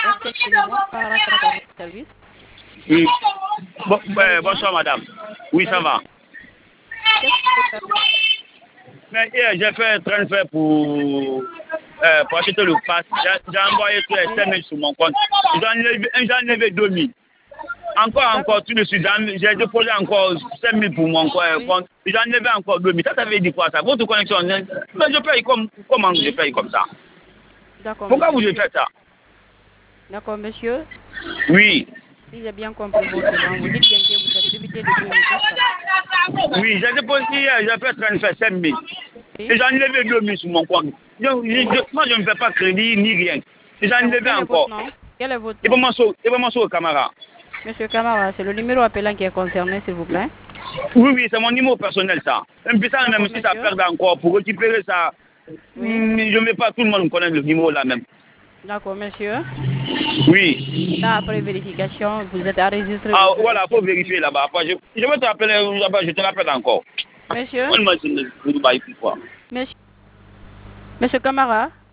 Est-ce que c'est moi par rapport à votre service? Oui. Bonsoir, madame. Oui, ça va. Qu'est-ce que je peux faire? Mais hier, j'ai fait un transfert pour acheter le pass. J'ai envoyé tous les 5 000 sur mon compte. J'ai enlevé 2 000. Encore, tout de suite, j'ai déposé encore 5 000 pour mon compte. J'ai enlevé encore 2 000. Ça veut dire quoi ça? Votre connexion, mais je paye comment je paye comme ça? D'accord, Pourquoi monsieur. vous faites ça? D'accord, monsieur. Oui. Si j'ai bien compris votre demande, vous dites bien que vous êtes débité de 2 000, c'est ça? Oui, j'ai déposé hier, j'ai fait transfert 5 000. Oui. Et j'ai enlevé 2 000 sur mon compte. Moi, je ne fais pas crédit ni rien. Et j'ai enlevé encore. Quel est votre Et nom? vraiment sur le camarade. Monsieur Camara, c'est le numéro appelant qui est concerné, s'il vous plaît. Oui, c'est mon numéro personnel, ça. Même si ça, même si ça perd encore, pour récupérer ça, je ne vais pas, tout le monde connaît le numéro là même. D'accord, monsieur. Oui. Là, après vérification, vous êtes enregistré. Ah, voilà, il faut vérifier là-bas. Je vais te rappeler là-bas, je te rappelle encore. Monsieur? Monsieur Monsieur Camara?